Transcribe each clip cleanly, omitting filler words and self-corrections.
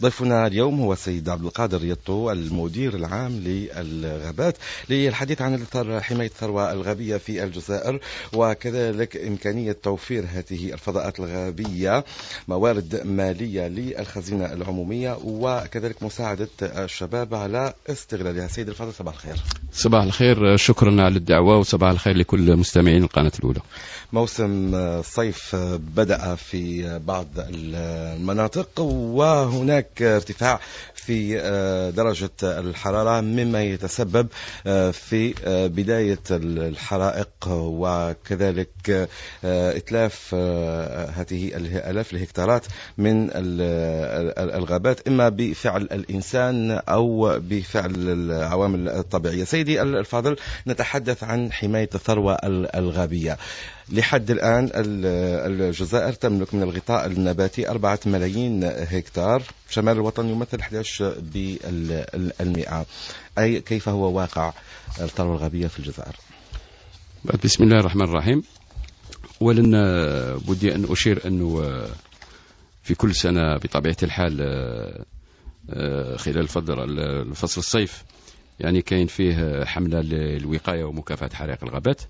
ضيفنا اليوم هو السيد عبد القادر يطو، المدير العام للغابات، للحديث عن حماية الثروة الغابية في الجزائر، وكذلك إمكانية توفير هذه الفضاءات الغابية موارد مالية للخزينة العمومية، وكذلك مساعدة الشباب على استغلالها. سيد الفاضل، صباح الخير. صباح الخير، شكرا على الدعوة، وصباح الخير لكل مستمعين القناة الأولى. موسم الصيف بدأ في بعض المناطق، وهناك ارتفاع في درجة الحرارة مما يتسبب في بداية الحرائق، وكذلك إتلاف هذه الآلاف الهكتارات من الغابات، إما بفعل الإنسان أو بفعل العوامل الطبيعية. سيدي الفاضل، نتحدث عن حماية الثروة الغابية. لحد الآن الجزائر تملك من الغطاء النباتي 4 ملايين هكتار، شمال الوطن يمثل 11%. أي كيف هو واقع الثروة الغابية في الجزائر؟ بسم الله الرحمن الرحيم. ولن بدي أن أشير أنه في كل سنة بطبيعة الحال خلال الفصل الصيف يعني كاين فيه حملة للوقاية ومكافحة حرائق الغابات.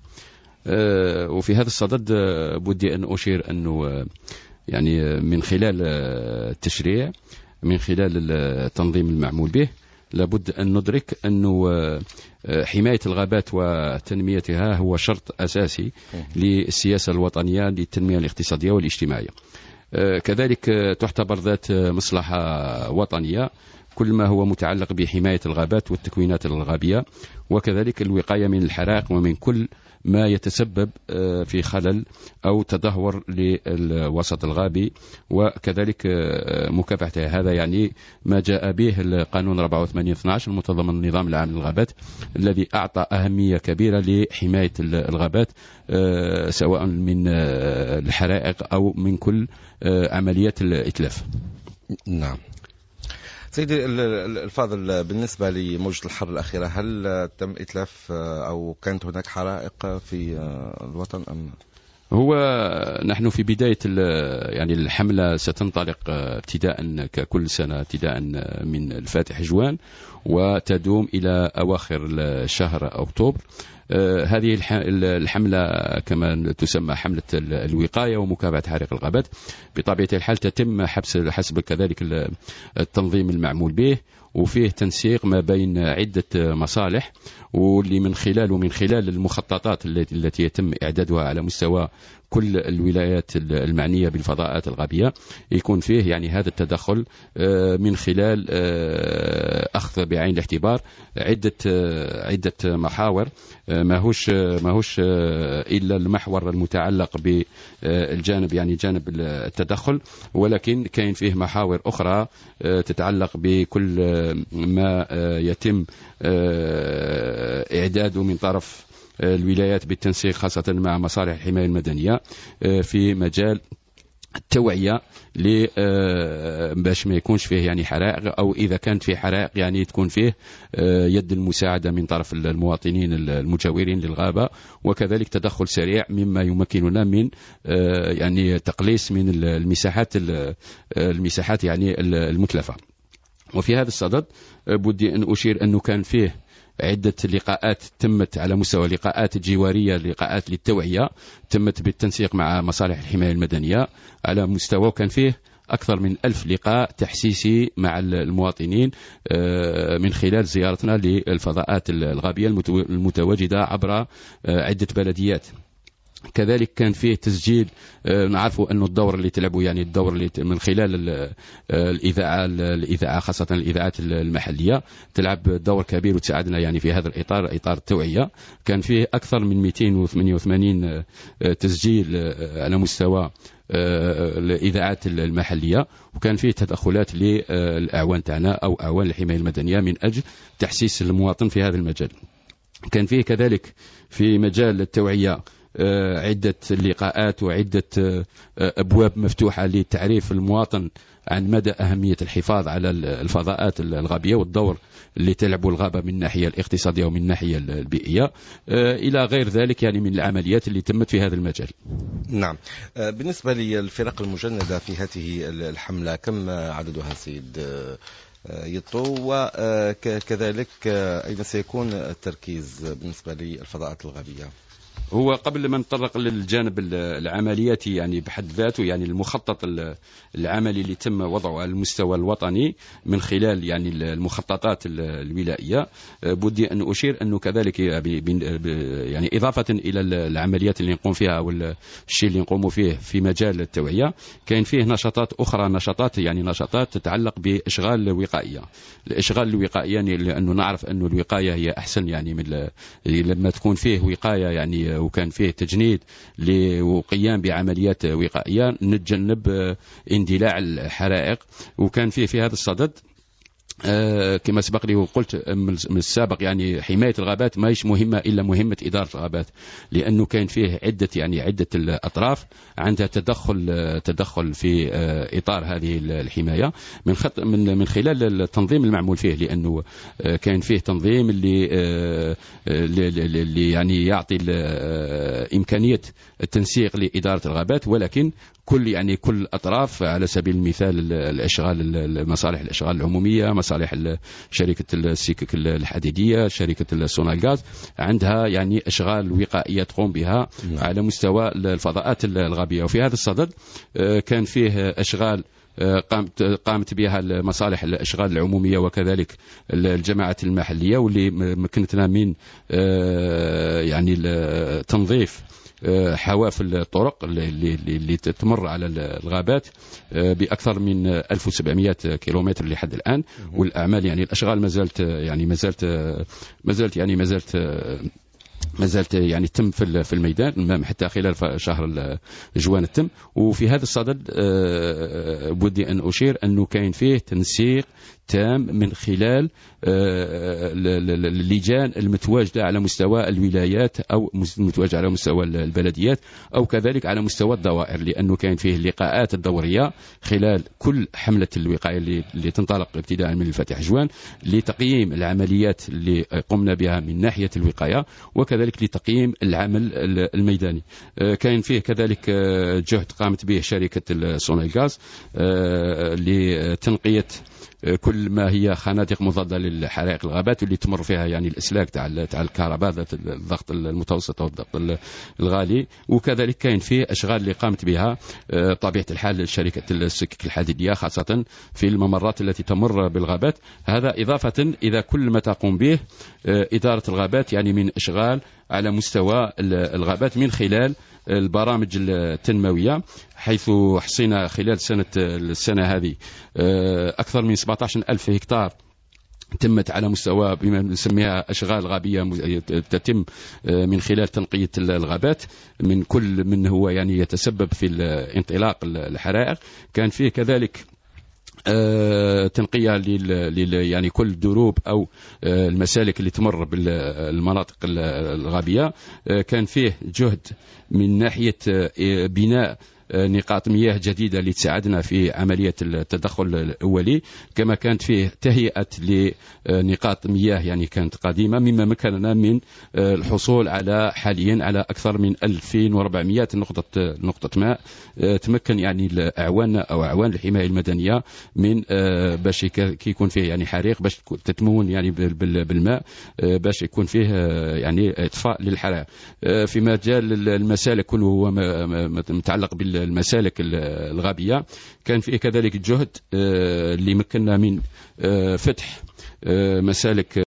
وفي هذا الصدد بدي أن أشير أنه يعني من خلال التشريع، من خلال التنظيم المعمول به، لابد أن ندرك أنه حماية الغابات وتنميتها هو شرط أساسي للسياسة الوطنية للتنمية الاقتصادية والاجتماعية. كذلك تعتبر ذات مصلحة وطنية كل ما هو متعلق بحماية الغابات والتكوينات الغابية، وكذلك الوقاية من الحرائق ومن كل ما يتسبب في خلل أو تدهور للوسط الغابي، وكذلك مكافحة هذا يعني ما جاء به القانون 84/12 المتضمن النظام العام للغابات، الذي أعطى أهمية كبيرة لحماية الغابات سواء من الحرائق أو من كل عمليات الإتلاف. نعم. سيدي الفاضل، بالنسبة لموجة الحر الأخيرة، هل تم إتلاف أو كانت هناك حرائق في الوطن أم؟ هو نحن في بداية يعني الحملة ستنطلق ابتداء ككل سنة ابتداء من الفاتح جوان وتدوم إلى أواخر شهر أكتوبر. هذه الحملة كما تسمى حملة الوقاية ومكافحة حرائق الغابات بطبيعة الحال تتم حسب كذلك التنظيم المعمول به، وفيه تنسيق ما بين عدة مصالح، واللي من خلال المخططات التي يتم إعدادها على مستوى كل الولايات المعنية بالفضاءات الغابية، يكون فيه يعني هذا التدخل من خلال أخذ بعين الاعتبار عدة محاور، ماهوش إلا المحور المتعلق بالجانب يعني جانب التدخل، ولكن كاين فيه محاور أخرى تتعلق بكل ما يتم إعداده من طرف الولايات بالتنسيق خاصة مع مصالح الحماية المدنية في مجال التوعية باش ما يكونش فيه يعني حرائق، أو إذا كانت فيه حرائق يعني تكون فيه يد المساعدة من طرف المواطنين المجاورين للغابة، وكذلك تدخل سريع مما يمكننا من يعني تقليص من المساحات يعني المتلفة. وفي هذا الصدد بدي أن أشير أنه كان فيه عدة لقاءات تمت على مستوى لقاءات جوارية، لقاءات للتوعية تمت بالتنسيق مع مصالح الحماية المدنية على مستوى، وكان فيه أكثر من 1000 لقاء تحسيسي مع المواطنين من خلال زيارتنا للفضاءات الغابية المتواجدة عبر عدة بلديات. كذلك كان فيه تسجيل، نعرفوا أنه الدور اللي تلعبوا يعني الدور اللي من خلال الإذاعة خاصة الإذاعات المحلية تلعب دور كبير وتساعدنا يعني في هذا الإطار، إطار التوعية. كان فيه أكثر من 288 تسجيل على مستوى الإذاعات المحلية، وكان فيه تدخلات للأعوان تاعنا أو أعوان الحماية المدنية من أجل تحسيس المواطن في هذا المجال. كان فيه كذلك في مجال التوعية عدة لقاءات وعدة أبواب مفتوحة لتعريف المواطن عن مدى أهمية الحفاظ على الفضاءات الغابية والدور اللي تلعب الغابة من الناحية الاقتصادية ومن الناحية البيئية إلى غير ذلك يعني من العمليات اللي تمت في هذا المجال. نعم. بالنسبة للفرق المجندة في هذه الحملة كم عددها سيد يطو، وكذلك أين سيكون التركيز بالنسبة للفضاءات الغابية؟ هو قبل ما نتطرق للجانب العملياتي يعني بحد ذاته، يعني المخطط العملي اللي تم وضعه على المستوى الوطني من خلال يعني المخططات الولائية، بدي أن أشير أنه كذلك يعني إضافة إلى العمليات اللي نقوم فيها أو الشيء اللي نقوم فيه في مجال التوعية، كاين فيه نشاطات أخرى، نشاطات تتعلق بإشغال الوقائية. الإشغال الوقائية يعني لأنه نعرف أنه الوقاية هي أحسن، يعني من لما تكون فيه وقاية يعني وكان فيه تجنيد وقيام بعمليات وقائية نتجنب اندلاع الحرائق. وكان فيه في هذا الصدد كما سبق لي وقلت من السابق يعني حماية الغابات ما هيش مهمة إلا مهمة إدارة الغابات، لأنه كان فيه عدة الأطراف عندها تدخل في إطار هذه الحماية من خلال التنظيم المعمول فيه، لأنه كان فيه تنظيم اللي يعني يعطي إمكانية التنسيق لإدارة الغابات، ولكن كل أطراف على سبيل المثال مصالح الإشغال العمومية، مصالح شركة السكك الحديدية، شركة سونالغاز، عندها يعني أشغال وقائية تقوم بها على مستوى الفضاءات الغابية. وفي هذا الصدد كان فيه أشغال قامت بها مصالح الاشغال العموميه وكذلك الجماعات المحليه، واللي مكنتنا من يعني تنظيف حوافل الطرق اللي تمر على الغابات بأكثر من 1700 كيلومتر لحد الآن. والأعمال يعني الأشغال ما زالت يعني تم في الميدان حتى خلال شهر جوان التم. وفي هذا الصدد بدي أن أشير أنه كاين فيه تنسيق تام من خلال اللجان المتواجدة على مستوى الولايات أو متواجدة على مستوى البلديات أو كذلك على مستوى الدوائر، لأنه كان فيه اللقاءات الدورية خلال كل حملة الوقاية اللي تنطلق ابتداء من الفاتح جوان لتقييم العمليات اللي قمنا بها من ناحية الوقاية وكذلك لتقييم العمل الميداني. كان فيه كذلك جهد قامت به شركة سونالغاز لتنقية كل ما هي خنادق مضادة للحرائق الغابات واللي تمر فيها يعني الأسلاك تاع الكهرباء ذات الضغط المتوسط أو الضغط الغالي. وكذلك كاين فيه أشغال اللي قامت بها طبيعة الحال شركة السكك الحديدية خاصة في الممرات التي تمر بالغابات. هذا إضافة إذا كل ما تقوم به إدارة الغابات يعني من إشغال على مستوى الغابات من خلال البرامج التنموية، حيث حصينا خلال السنة هذه أكثر من 17,000 هكتار تمت على مستوى بما نسميها أشغال غابية تتم من خلال تنقية الغابات من كل من هو يعني يتسبب في انطلاق الحرائق. كان فيه كذلك تنقية يعني كل دروب أو المسالك اللي تمر بالمناطق الغابية. كان فيه جهد من ناحية بناء نقاط مياه جديدة لتساعدنا في عملية التدخل الأولي، كما كانت فيه تهيئة لنقاط مياه يعني كانت قديمة، مما مكننا من الحصول على حاليا على أكثر من 2400 نقطة ماء تمكن يعني الأعوان أو أعوان الحماية المدنية من باش يكون فيه يعني حريق باش تتمون يعني بالماء باش يكون فيه يعني إطفاء للحرائق. في مجال المسالك كله هو متعلق المسالك الغابية، كان فيه كذلك جهد اللي مكننا من فتح مسالك